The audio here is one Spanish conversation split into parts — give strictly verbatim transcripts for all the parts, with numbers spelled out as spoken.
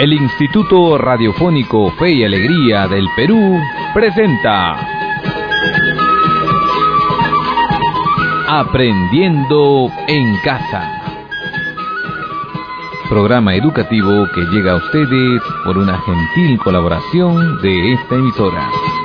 El Instituto Radiofónico Fe y Alegría del Perú presenta Aprendiendo en Casa. Programa educativo que llega a ustedes por una gentil colaboración de esta emisora.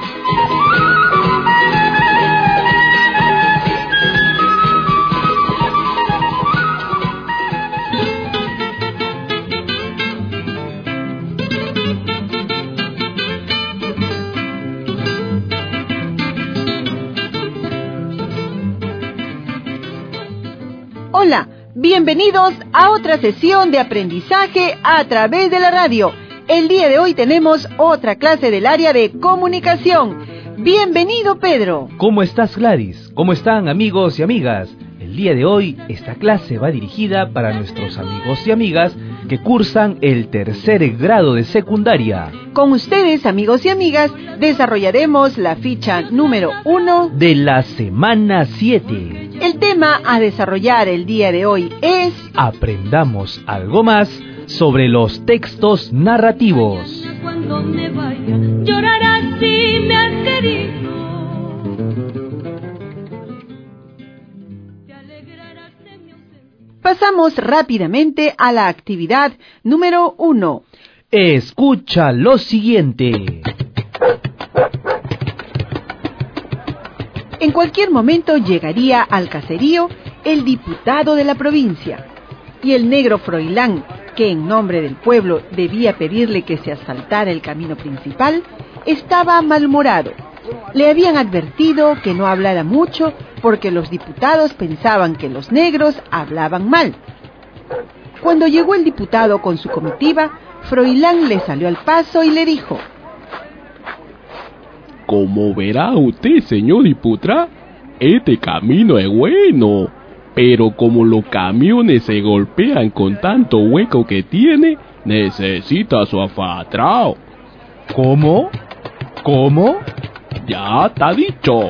Hola, bienvenidos a otra sesión de aprendizaje a través de la radio. El día de hoy tenemos otra clase del área de comunicación. Bienvenido, Pedro. ¿Cómo estás, Gladys? ¿Cómo están, amigos y amigas? El día de hoy esta clase va dirigida para nuestros amigos y amigas que cursan el tercer grado de secundaria. Con ustedes, amigos y amigas, desarrollaremos la ficha número uno de la semana siete. El tema a desarrollar el día de hoy es... Aprendamos algo más sobre los textos narrativos. Cuando me vaya, llorarás si me has querido. Te alegrarás de mi ausencia. Pasamos rápidamente a la actividad número uno. Escucha lo siguiente. En cualquier momento llegaría al caserío el diputado de la provincia, y el negro Froilán, que en nombre del pueblo debía pedirle que se asfaltara el camino principal, estaba malhumorado. Le habían advertido que no hablara mucho porque los diputados pensaban que los negros hablaban mal. Cuando llegó el diputado con su comitiva, Froilán le salió al paso y le dijo: Como verá usted, señor diputado, este camino es bueno, pero como los camiones se golpean con tanto hueco que tiene, necesita su afatrao. ¿Cómo? ¿Cómo? Ya está dicho.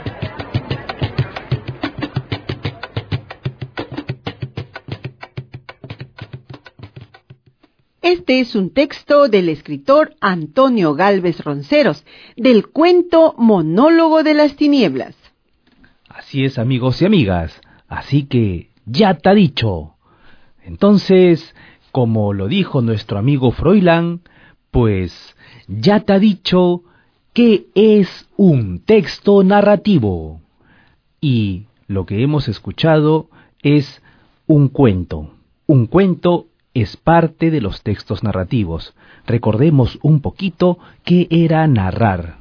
Este es un texto del escritor Antonio Gálvez Ronceros, del cuento Monólogo de las Tinieblas. Así es, amigos y amigas, así que ya está dicho. Entonces, como lo dijo nuestro amigo Froilán, pues ya está dicho qué es un texto narrativo. Y lo que hemos escuchado es un cuento, un cuento es parte de los textos narrativos. Recordemos un poquito qué era narrar.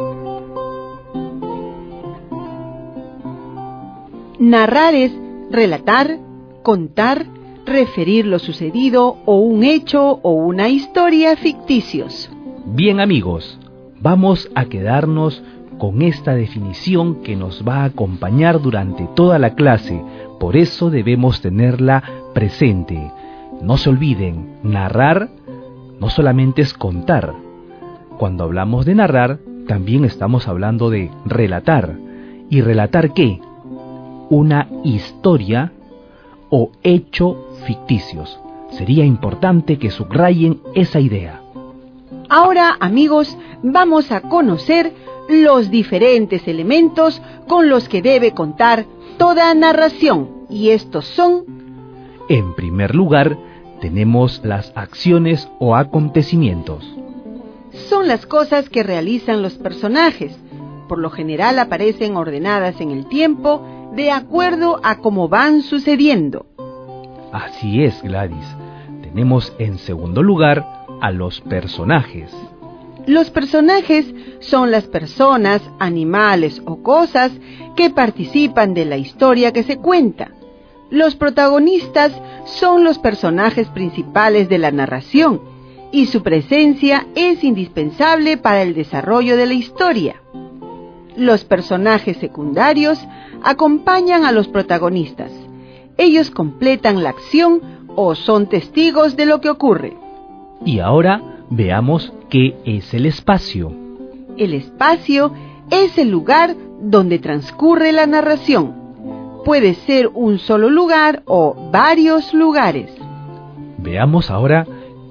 Narrar es relatar, contar, referir lo sucedido o un hecho o una historia ficticios. Bien, amigos, vamos a quedarnos con esta definición que nos va a acompañar durante toda la clase. Por eso debemos tenerla presente. No se olviden, narrar no solamente es contar. Cuando hablamos de narrar, también estamos hablando de relatar. ¿Y relatar qué? Una historia o hecho ficticios. Sería importante que subrayen esa idea. Ahora, amigos, vamos a conocer los diferentes elementos con los que debe contar toda narración. Y estos son... En primer lugar, tenemos las acciones o acontecimientos. Son las cosas que realizan los personajes. Por lo general aparecen ordenadas en el tiempo de acuerdo a cómo van sucediendo. Así es, Gladys. Tenemos en segundo lugar a los personajes. Los personajes son las personas, animales o cosas que participan de la historia que se cuenta. Los protagonistas son los personajes principales de la narración y su presencia es indispensable para el desarrollo de la historia. Los personajes secundarios acompañan a los protagonistas. Ellos completan la acción o son testigos de lo que ocurre. Y ahora veamos qué es el espacio. El espacio es el lugar donde transcurre la narración. Puede ser un solo lugar o varios lugares. Veamos ahora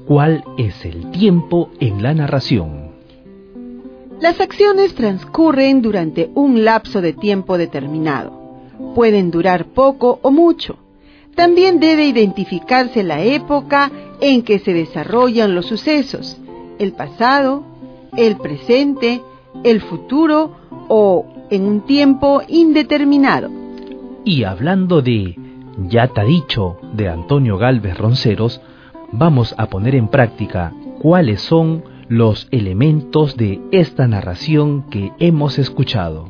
¿cuál es el tiempo en la narración? Las acciones transcurren durante un lapso de tiempo determinado. Pueden durar poco o mucho. También debe identificarse la época en que se desarrollan los sucesos, el pasado, el presente, el futuro o en un tiempo indeterminado. Y hablando de Ya te ha dicho de Antonio Gálvez Ronceros, vamos a poner en práctica cuáles son los elementos de esta narración que hemos escuchado.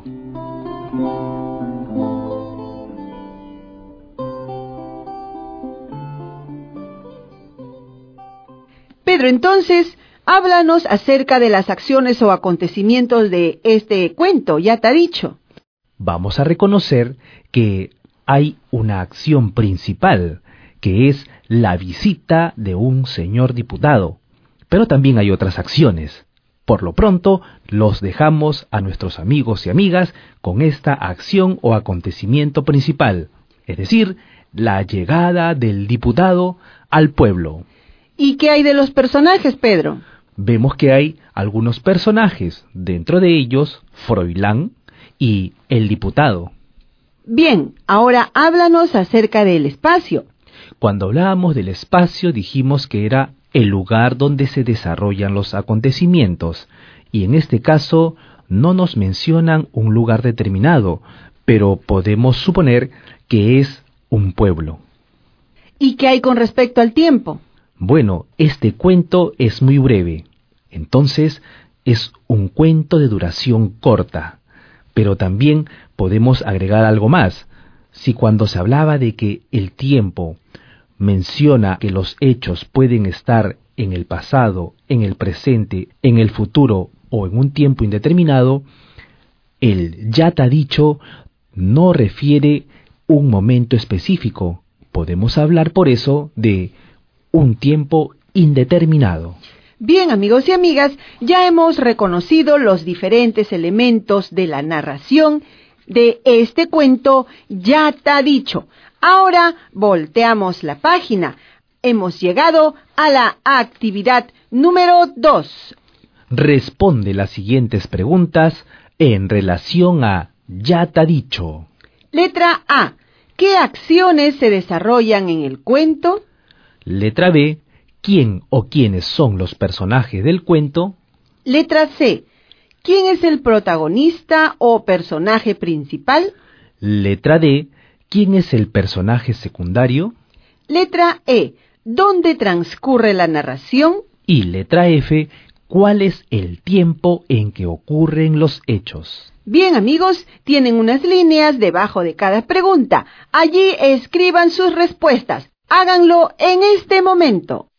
Pedro, entonces, háblanos acerca de las acciones o acontecimientos de este cuento, Ya te ha dicho. Vamos a reconocer que hay una acción principal, que es la visita de un señor diputado, pero también hay otras acciones. Por lo pronto, los dejamos a nuestros amigos y amigas con esta acción o acontecimiento principal, es decir, la llegada del diputado al pueblo. ¿Y qué hay de los personajes, Pedro? Vemos que hay algunos personajes, dentro de ellos Froilán y el diputado. Bien, ahora háblanos acerca del espacio. Cuando hablábamos del espacio dijimos que era el lugar donde se desarrollan los acontecimientos, y en este caso no nos mencionan un lugar determinado, pero podemos suponer que es un pueblo. ¿Y qué hay con respecto al tiempo? Bueno, este cuento es muy breve, entonces es un cuento de duración corta, pero también podemos agregar algo más. Si cuando se hablaba de que el tiempo menciona que los hechos pueden estar en el pasado, en el presente, en el futuro o en un tiempo indeterminado, el ya te ha dicho no refiere un momento específico. Podemos hablar por eso de un tiempo indeterminado. Bien, amigos y amigas, ya hemos reconocido los diferentes elementos de la narración de este cuento Ya te ha dicho. Ahora volteamos la página. Hemos llegado a la actividad número dos. Responde las siguientes preguntas en relación a Ya te ha dicho. Letra A. ¿Qué acciones se desarrollan en el cuento? Letra B. ¿Quién o quiénes son los personajes del cuento? Letra C. ¿Quién es el protagonista o personaje principal? Letra D. ¿Quién es el personaje secundario? Letra E. ¿Dónde transcurre la narración? Y letra F. ¿Cuál es el tiempo en que ocurren los hechos? Bien, amigos, tienen unas líneas debajo de cada pregunta. Allí escriban sus respuestas. Háganlo en este momento.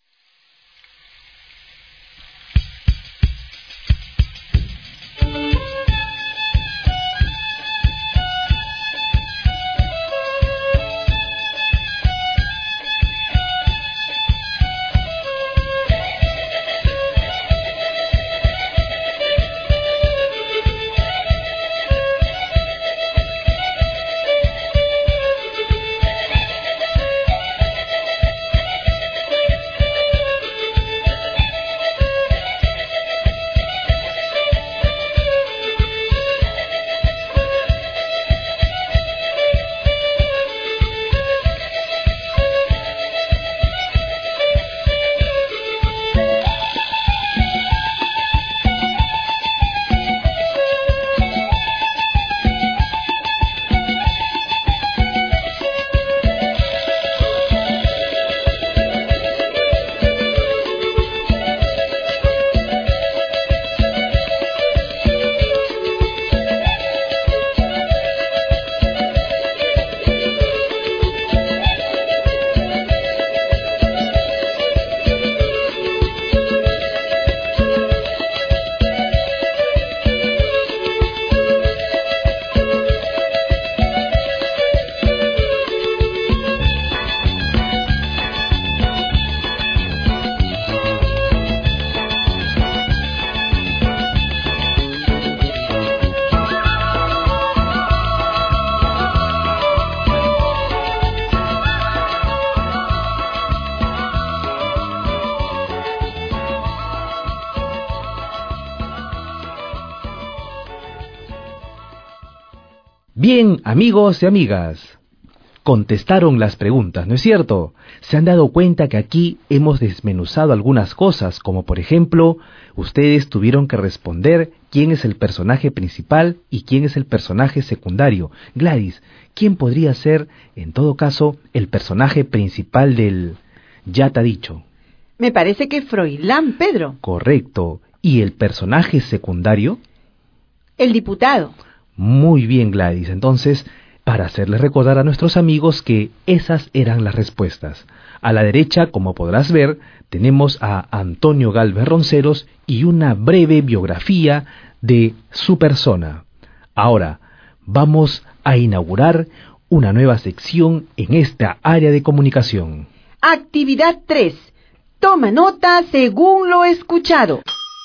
Bien, amigos y amigas, contestaron las preguntas, ¿no es cierto? Se han dado cuenta que aquí hemos desmenuzado algunas cosas, como por ejemplo, ustedes tuvieron que responder quién es el personaje principal y quién es el personaje secundario. Gladys, ¿quién podría ser, en todo caso, el personaje principal del Ya te ha dicho? Me parece que Froilán, Pedro. Correcto. ¿Y el personaje secundario? El diputado. Muy bien, Gladys. Entonces, para hacerles recordar a nuestros amigos que esas eran las respuestas. A la derecha, como podrás ver, tenemos a Antonio Gálvez Ronceros y una breve biografía de su persona. Ahora, vamos a inaugurar una nueva sección en esta área de comunicación. Actividad tres. Toma nota según lo escuchado.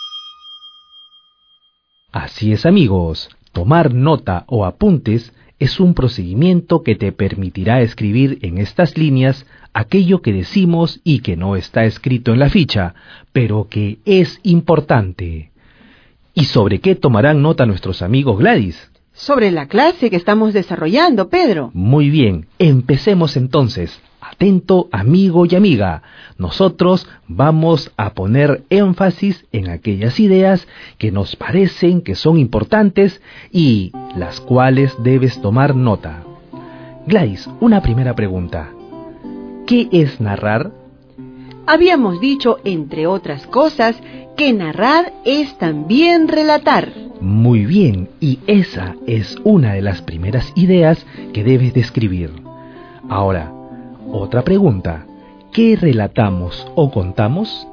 Así es, amigos. Tomar nota o apuntes es un procedimiento que te permitirá escribir en estas líneas aquello que decimos y que no está escrito en la ficha, pero que es importante. ¿Y sobre qué tomarán nota nuestros amigos, Gladys? Sobre la clase que estamos desarrollando, Pedro. Muy bien, empecemos entonces. Atento, amigo y amiga. Nosotros vamos a poner énfasis en aquellas ideas que nos parecen que son importantes y las cuales debes tomar nota. Gladys, una primera pregunta. ¿Qué es narrar? Habíamos dicho, entre otras cosas, que narrar es también relatar. Muy bien, y esa es una de las primeras ideas que debes describir. Ahora, otra pregunta. ¿Qué relatamos o contamos?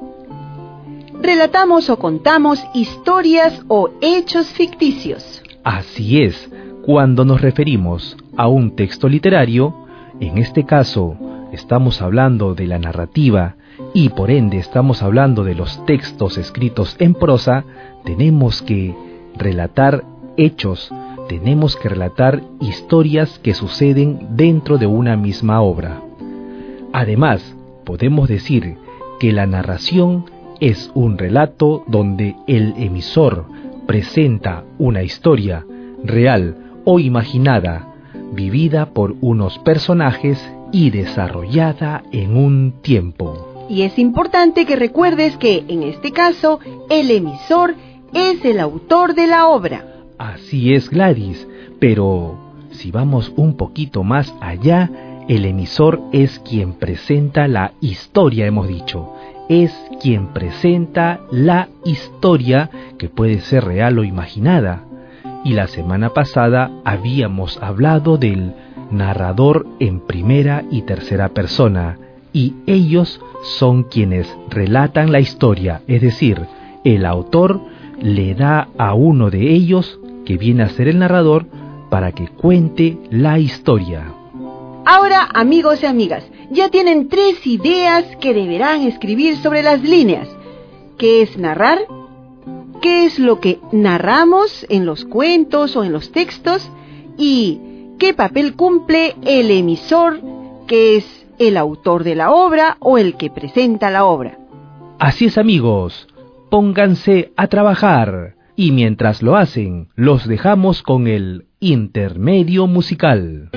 Relatamos o contamos historias o hechos ficticios. Así es. Cuando nos referimos a un texto literario, en este caso estamos hablando de la narrativa y por ende estamos hablando de los textos escritos en prosa, tenemos que relatar hechos, tenemos que relatar historias que suceden dentro de una misma obra. Además, podemos decir que la narración es un relato donde el emisor presenta una historia real o imaginada, vivida por unos personajes y desarrollada en un tiempo. Y es importante que recuerdes que, en este caso, el emisor es el autor de la obra. Así es, Gladys, pero si vamos un poquito más allá, el emisor es quien presenta la historia, hemos dicho. Es quien presenta la historia, que puede ser real o imaginada. Y la semana pasada habíamos hablado del narrador en primera y tercera persona, y ellos son quienes relatan la historia, es decir, el autor le da a uno de ellos, que viene a ser el narrador, para que cuente la historia. Ahora, amigos y amigas, ya tienen tres ideas que deberán escribir sobre las líneas. ¿Qué es narrar? ¿Qué es lo que narramos en los cuentos o en los textos? ¿Y qué papel cumple el emisor, que es el autor de la obra o el que presenta la obra? Así es, amigos, pónganse a trabajar y mientras lo hacen, los dejamos con el intermedio musical.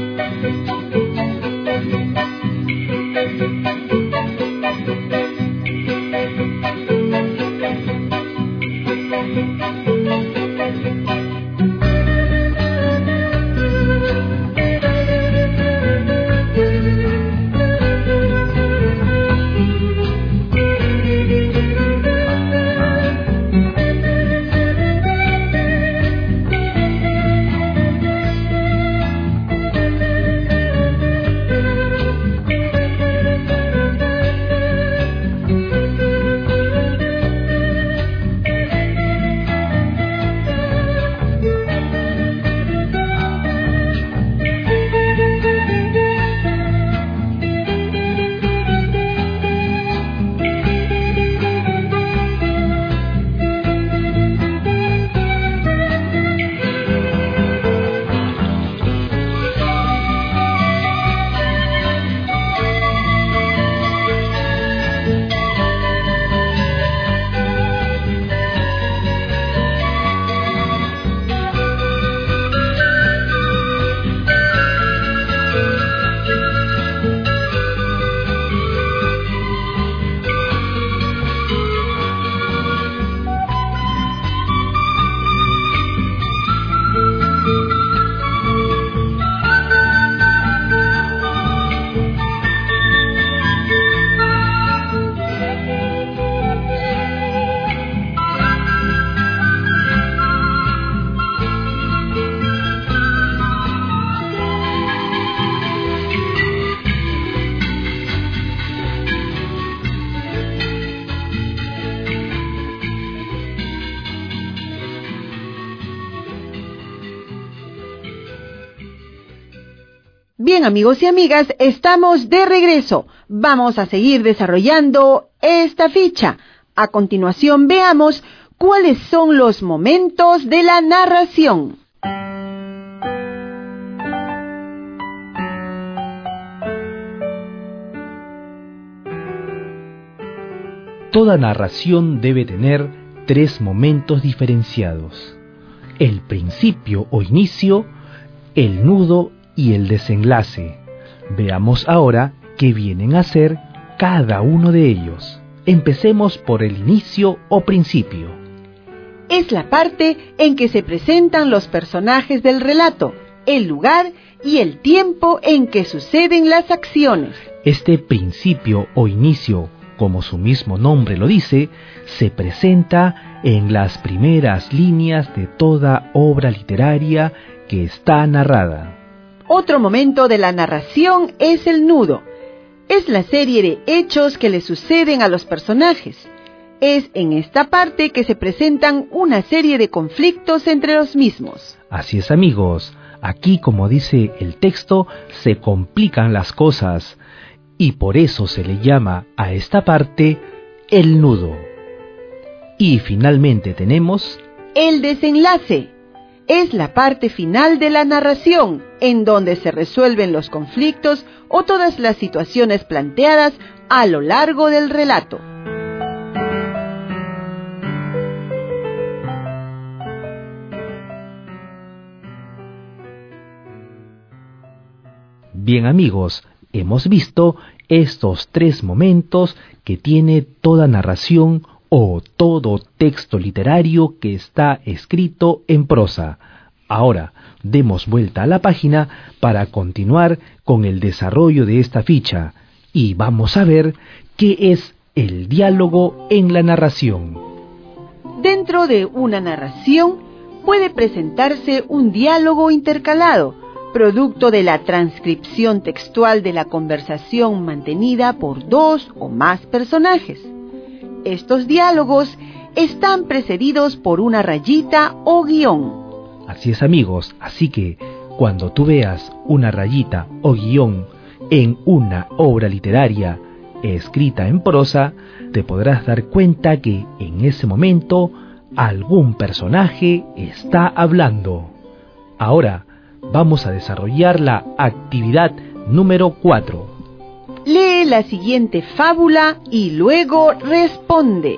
Bien, amigos y amigas, estamos de regreso. Vamos a seguir desarrollando esta ficha. A continuación, veamos cuáles son los momentos de la narración. Toda narración debe tener tres momentos diferenciados: el principio o inicio, el nudo y el desenlace. Veamos ahora qué vienen a ser cada uno de ellos. Empecemos por el inicio o principio. Es la parte en que se presentan los personajes del relato, el lugar y el tiempo en que suceden las acciones. Este principio o inicio, como su mismo nombre lo dice, se presenta en las primeras líneas de toda obra literaria que está narrada. Otro momento de la narración es el nudo. Es la serie de hechos que le suceden a los personajes. Es en esta parte que se presentan una serie de conflictos entre los mismos. Así es, amigos. Aquí, como dice el texto, se complican las cosas, y por eso se le llama a esta parte el nudo. Y finalmente tenemos el desenlace. Es la parte final de la narración, en donde se resuelven los conflictos o todas las situaciones planteadas a lo largo del relato. Bien, amigos, hemos visto estos tres momentos que tiene toda narración o todo texto literario que está escrito en prosa. Ahora, demos vuelta a la página para continuar con el desarrollo de esta ficha y vamos a ver qué es el diálogo en la narración. Dentro de una narración puede presentarse un diálogo intercalado, producto de la transcripción textual de la conversación mantenida por dos o más personajes. Estos diálogos están precedidos por una rayita o guión. Así es, amigos, así que cuando tú veas una rayita o guión en una obra literaria escrita en prosa, te podrás dar cuenta que en ese momento algún personaje está hablando. Ahora vamos a desarrollar la actividad número cuatro. Lee la siguiente fábula y luego responde.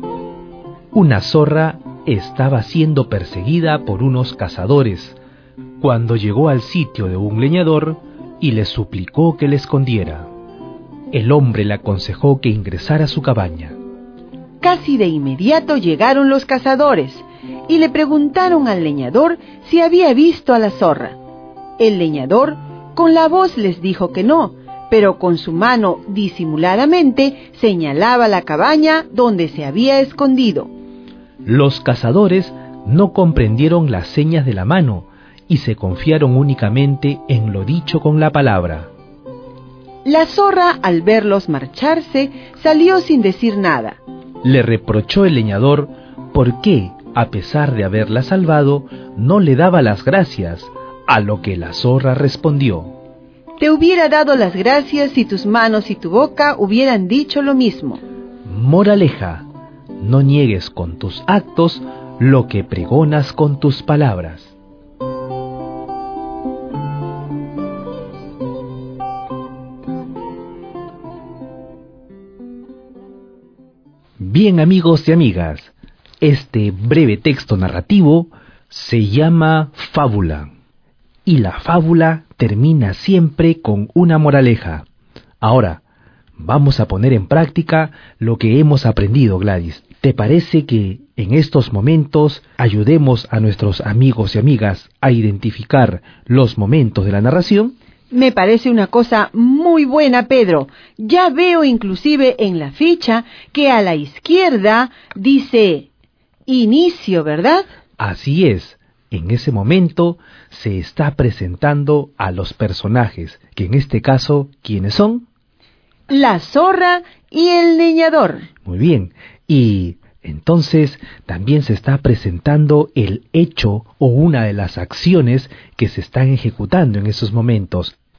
Una zorra estaba siendo perseguida por unos cazadores cuando llegó al sitio de un leñador y le suplicó que le escondiera. El hombre le aconsejó que ingresara a su cabaña. Casi de inmediato llegaron los cazadores y le preguntaron al leñador si había visto a la zorra. El leñador con la voz les dijo que no, pero con su mano disimuladamente señalaba la cabaña donde se había escondido. Los cazadores no comprendieron las señas de la mano y se confiaron únicamente en lo dicho con la palabra. La zorra, al verlos marcharse, salió sin decir nada. Le reprochó el leñador por qué, a pesar de haberla salvado, no le daba las gracias, a lo que la zorra respondió: Te hubiera dado las gracias si tus manos y tu boca hubieran dicho lo mismo. Moraleja: no niegues con tus actos lo que pregonas con tus palabras. Bien, amigos y amigas, este breve texto narrativo se llama fábula, y la fábula termina siempre con una moraleja. Ahora, vamos a poner en práctica lo que hemos aprendido, Gladys. ¿Te parece que en estos momentos ayudemos a nuestros amigos y amigas a identificar los momentos de la narración? Me parece una cosa muy buena, Pedro. Ya veo inclusive en la ficha que a la izquierda dice inicio, ¿verdad? Así es. En ese momento se está presentando a los personajes, que en este caso, ¿quiénes son? La zorra y el leñador. Muy bien. Y entonces también se está presentando el hecho o una de las acciones que se están ejecutando en esos momentos.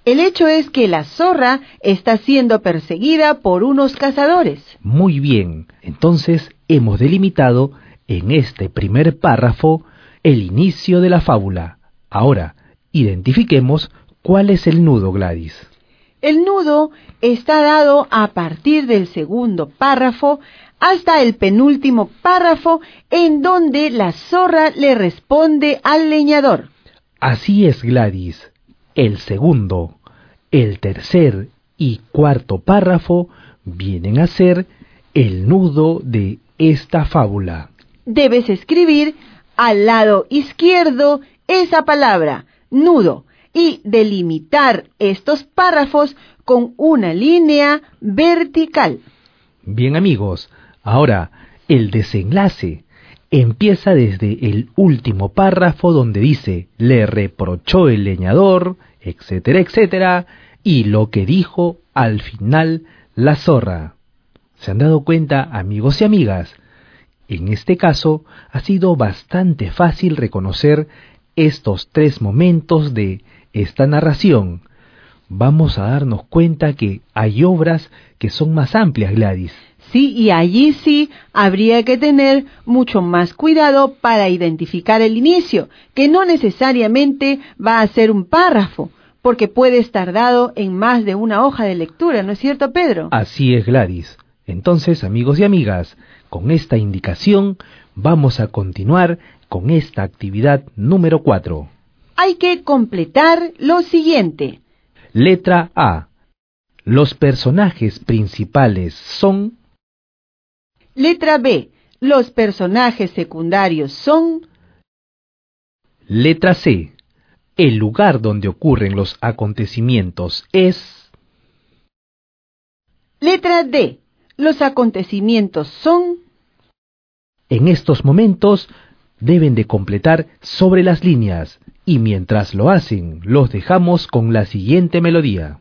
El hecho es que la zorra está siendo perseguida por unos cazadores. Muy bien, entonces hemos delimitado en este primer párrafo el inicio de la fábula. Ahora, identifiquemos cuál es el nudo, Gladys. El nudo está dado a partir del segundo párrafo hasta el penúltimo párrafo, en donde la zorra le responde al leñador. Así es, Gladys. El segundo, el tercer y cuarto párrafo vienen a ser el nudo de esta fábula. Debes escribir al lado izquierdo esa palabra, nudo, y delimitar estos párrafos con una línea vertical. Bien, amigos, ahora el desenlace empieza desde el último párrafo donde dice le reprochó el leñador, etcétera, etcétera, y lo que dijo al final la zorra. ¿Se han dado cuenta, amigos y amigas? En este caso ha sido bastante fácil reconocer estos tres momentos de esta narración. Vamos a darnos cuenta que hay obras que son más amplias, Gladys. Sí, y allí sí habría que tener mucho más cuidado para identificar el inicio, que no necesariamente va a ser un párrafo, porque puede estar dado en más de una hoja de lectura, ¿no es cierto, Pedro? Así es, Gladys. Entonces, amigos y amigas, con esta indicación vamos a continuar con esta actividad número cuatro. Hay que completar lo siguiente. Letra A. Los personajes principales son... Letra B. Los personajes secundarios son... Letra C. El lugar donde ocurren los acontecimientos es... Letra D. Los acontecimientos son... En estos momentos deben de completar sobre las líneas y mientras lo hacen los dejamos con la siguiente melodía.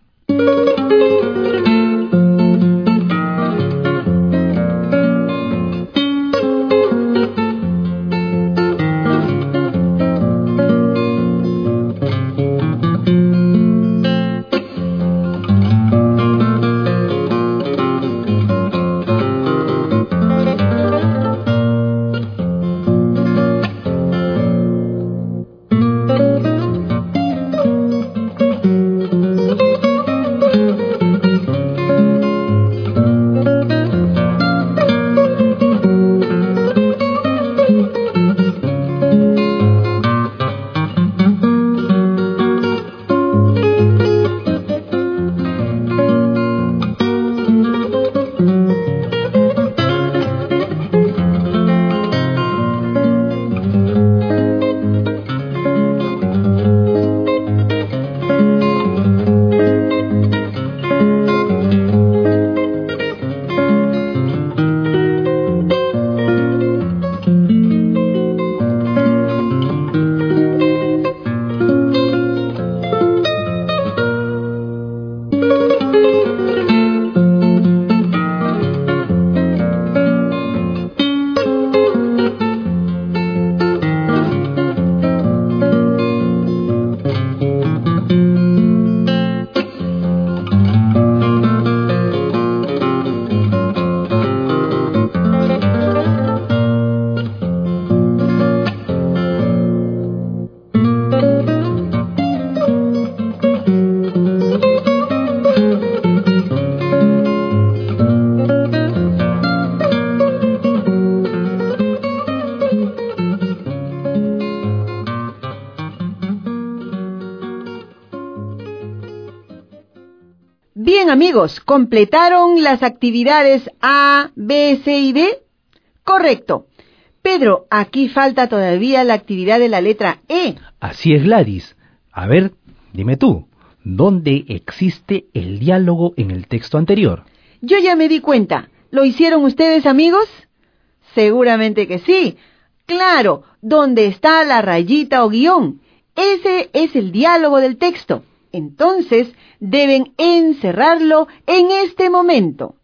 Bien, amigos, ¿completaron las actividades A, B, C y D? Correcto. Pedro, aquí falta todavía la actividad de la letra E. Así es, Gladys. A ver, dime tú, ¿dónde existe el diálogo en el texto anterior? Yo ya me di cuenta. ¿Lo hicieron ustedes, amigos? Seguramente que sí. Claro, donde está la rayita o guión. Ese es el diálogo del texto. Entonces, deben encerrarlo en este momento.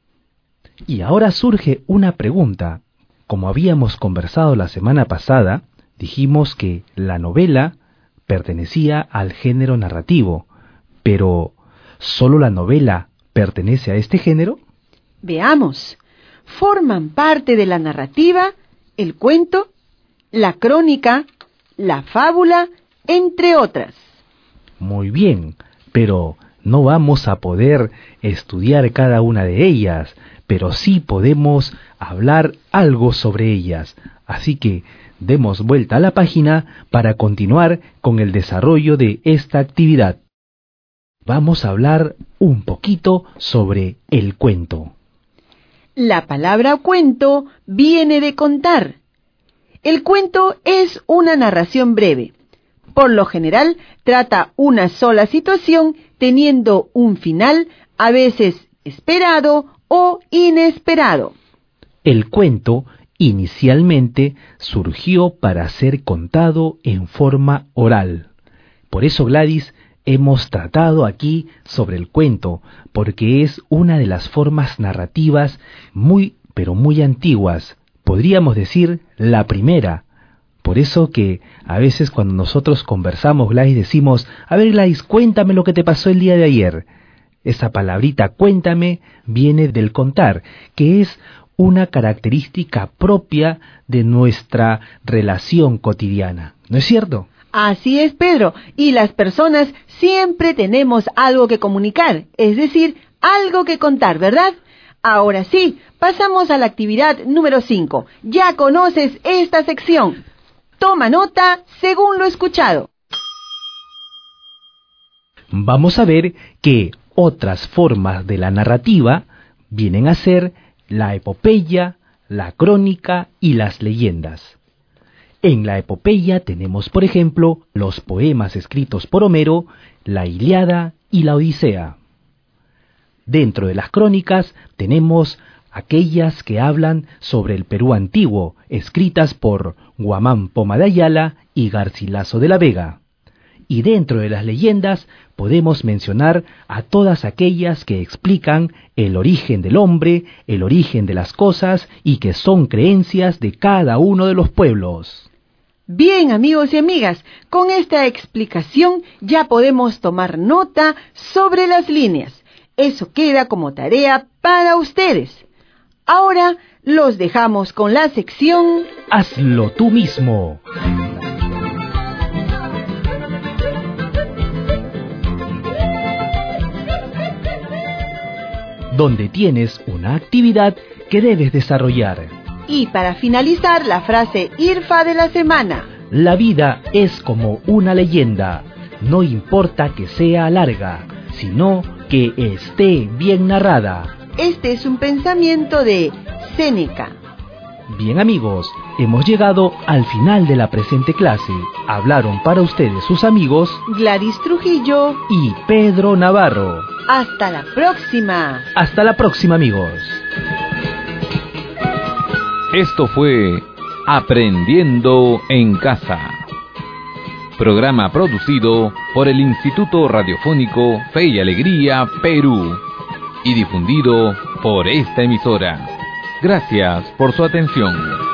Y ahora surge una pregunta. Como habíamos conversado la semana pasada, dijimos que la novela pertenecía al género narrativo, Pero, ¿solo la novela pertenece a este género? Veamos. Forman parte de la narrativa el cuento, la crónica, la fábula, entre otras. Muy bien, pero no vamos a poder estudiar cada una de ellas, pero sí podemos hablar algo sobre ellas. Así que demos vuelta a la página para continuar con el desarrollo de esta actividad. Vamos a hablar un poquito sobre el cuento. La palabra cuento viene de contar. El cuento es una narración breve. Por lo general, trata una sola situación teniendo un final, a veces esperado o inesperado. El cuento inicialmente surgió para ser contado en forma oral. Por eso, Gladys, hemos tratado aquí sobre el cuento, porque es una de las formas narrativas muy, pero muy antiguas. Podríamos decir la primera. Por eso que a veces cuando nosotros conversamos, Gladys, decimos, a ver, Gladys, cuéntame lo que te pasó el día de ayer. Esa palabrita cuéntame viene del contar, que es una característica propia de nuestra relación cotidiana. ¿No es cierto? Así es, Pedro, y las personas siempre tenemos algo que comunicar, es decir, algo que contar, ¿verdad? Ahora sí, pasamos a la actividad número cinco. Ya conoces esta sección. Toma nota según lo escuchado. Vamos a ver que otras formas de la narrativa vienen a ser la epopeya, la crónica y las leyendas. En la epopeya tenemos, por ejemplo, los poemas escritos por Homero, la Ilíada y la Odisea. Dentro de las crónicas tenemos aquellas que hablan sobre el Perú antiguo, escritas por Guamán Poma de Ayala y Garcilaso de la Vega. Y dentro de las leyendas podemos mencionar a todas aquellas que explican el origen del hombre, el origen de las cosas y que son creencias de cada uno de los pueblos. Bien, amigos y amigas, con esta explicación ya podemos tomar nota sobre las líneas. Eso queda como tarea para ustedes. Ahora los dejamos con la sección Hazlo tú mismo. Donde tienes una actividad que debes desarrollar. Y para finalizar, la frase IRFA de la semana. La vida es como una leyenda. No importa que sea larga, sino que esté bien narrada. Este es un pensamiento de Séneca. Bien, amigos, hemos llegado al final de la presente clase. Hablaron para ustedes sus amigos Gladys Trujillo y Pedro Navarro. Hasta la próxima. Hasta la próxima, amigos. Esto fue Aprendiendo en Casa. Programa producido por el Instituto Radiofónico Fe y Alegría, Perú. Y difundido por esta emisora. Gracias por su atención.